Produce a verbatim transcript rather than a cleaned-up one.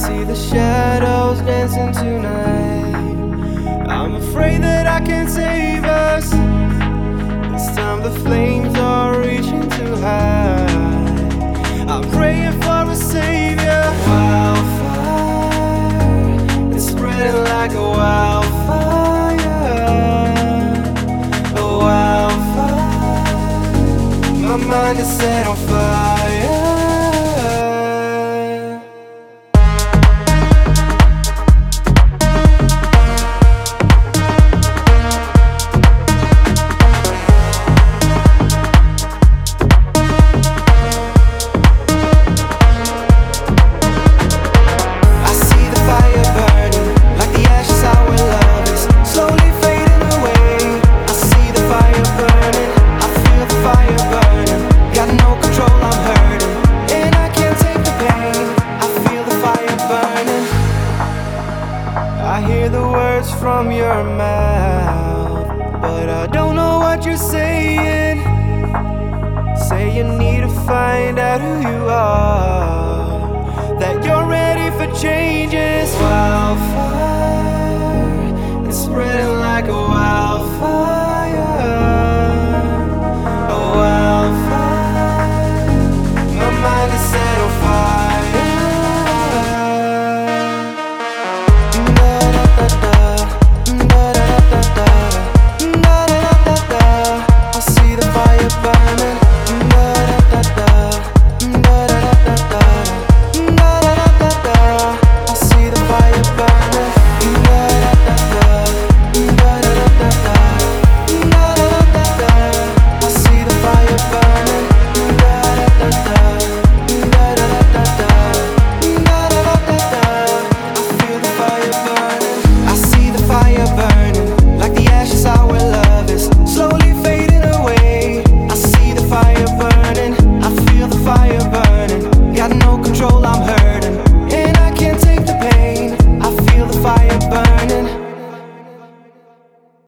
see the shadows dancing tonight. I'm afraid that I can't save us. This time the flames are reaching too high. I'm praying for a savior. Wildfire, it's spreading like a wildfire. A wildfire, my mind is set on fire. I hear the words from your mouth, but I don't know what you're saying. Say you need to find out who you are, that you're ready for changes. Wildfire, it's spreading like a wildfire.